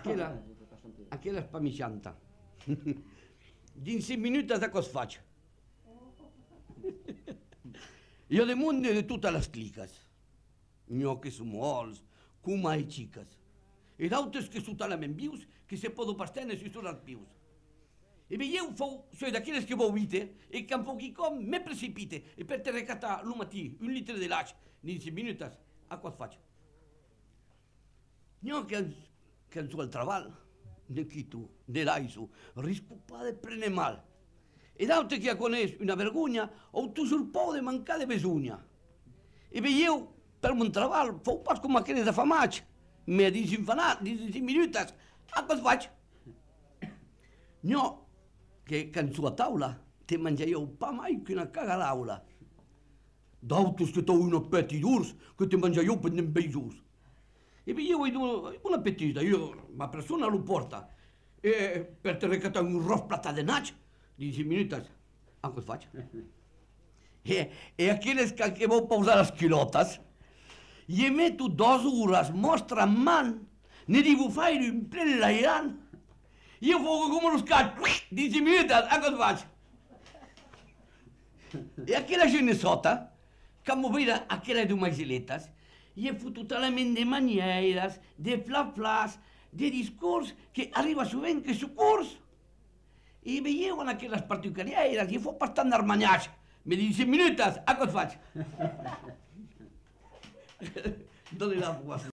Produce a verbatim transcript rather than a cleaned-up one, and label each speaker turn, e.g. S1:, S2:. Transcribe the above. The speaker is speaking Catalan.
S1: aquella, aquella spamicianta. Din cinc minutos de cosa faig. Jo de munt de totes les cliques. N'hi que són molts, cuma i xiques. E d'altres que són talament vius que se poden pastenes i són els pius. E veieu, soy d'aquelles que vau vite e que un poquicom me precipite e per te recatar lo matí un litre de laix in cinc minutos, a cosa faig? N'hi que que en su al treball, ne quito, ne l'aiso, risco pas de prendre mal. E d'altres que ja coneix una vergonya o tu sul por de mancar de besugna. E veieu, per mon treball, fou pas com aquelles afamats. Me desinfanat, dins cinc minutos, a cosa faig? No, que, que en sua taula te mangiaieu pa mai que una caga a l'aula. D'altres que t'heu un apeti durs, que te mangiaieu pendent beijos. E veieu un apetita, io, ma persona lo porta. E per te recatar un ros plata de naig, dins cinc minutos, a cosa faig? E, e aquelles que, que vau pausar les quilotes, i emeto dos hores mostra en man, ne devo fare in pleno l'airant. Io fo come uno scatto, dins cinc minutos, a cosa faig? E aquella gent sota, que m'ho veia aquella de maisiletes, i he fotut talament de manieres, de flaflàs, de discurs que arriba sovint que socurs. I veieu en aquelles particularières, i fos bastant d'armanyats. Me dic cinc minutos, a cosa faig? Dóna la